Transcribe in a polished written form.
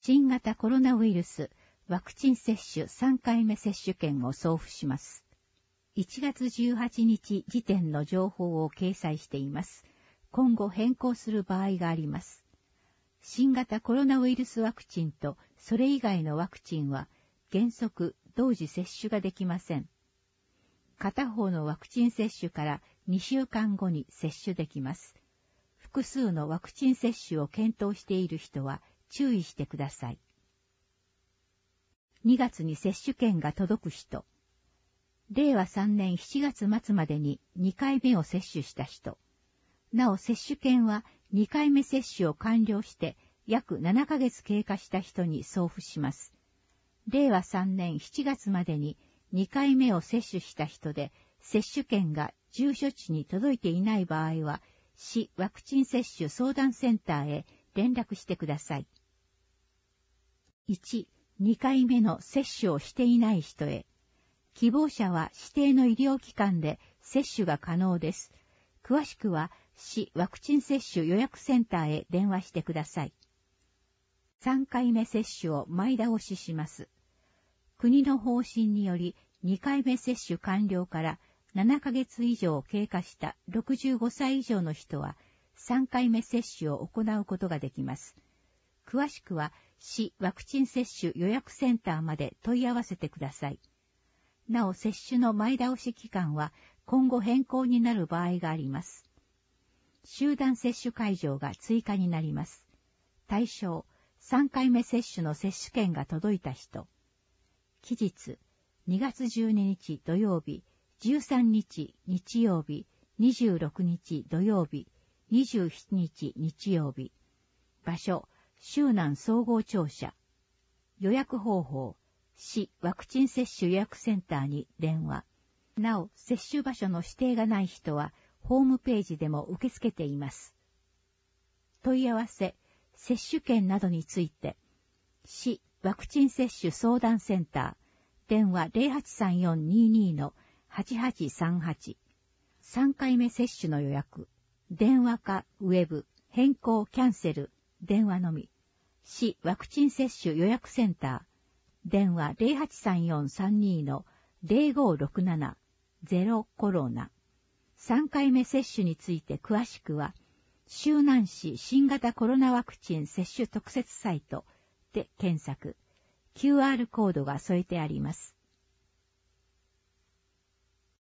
新型コロナウイルスワクチン接種3回目接種券を送付します。1月18日時点の情報を掲載しています。今後変更する場合があります。新型コロナウイルスワクチンとそれ以外のワクチンは原則同時接種ができません。片方のワクチン接種から2週間後に接種できます。複数のワクチン接種を検討している人は注意してください。2月に接種券が届く人。令和3年7月末までに2回目を接種した人。なお接種券は2回目接種を完了して約7ヶ月経過した人に送付します。令和3年7月までに2回目を接種した人で接種券が住所地に届いていない場合は、市ワクチン接種相談センターへ連絡してください。1、2回目の接種をしていない人へ。希望者は指定の医療機関で接種が可能です。詳しくは市ワクチン接種予約センターへ電話してください。3回目接種を前倒しします。国の方針により2回目接種完了から7ヶ月以上経過した65歳以上の人は3回目接種を行うことができます。詳しくは市ワクチン接種予約センターまで問い合わせてください。なお接種の前倒し期間は今後変更になる場合があります。集団接種会場が追加になります。対象、3回目接種の接種券が届いた人。期日、2月12日土曜日、13日日曜日、26日土曜日、27日日曜日。場所、周南総合庁舎。予約方法、市ワクチン接種予約センターに電話。なお、接種場所の指定がない人は、ホームページでも受け付けています。問い合わせ、接種券などについて、市ワクチン接種相談センター、電話 083422-8838。3回目接種の予約、電話かウェブ、変更キャンセル、電話のみ。市ワクチン接種予約センター、電話 083432-0567、0コロナ。3回目接種について詳しくは、周南市新型コロナワクチン接種特設サイトで検索。QR コードが添えてあります。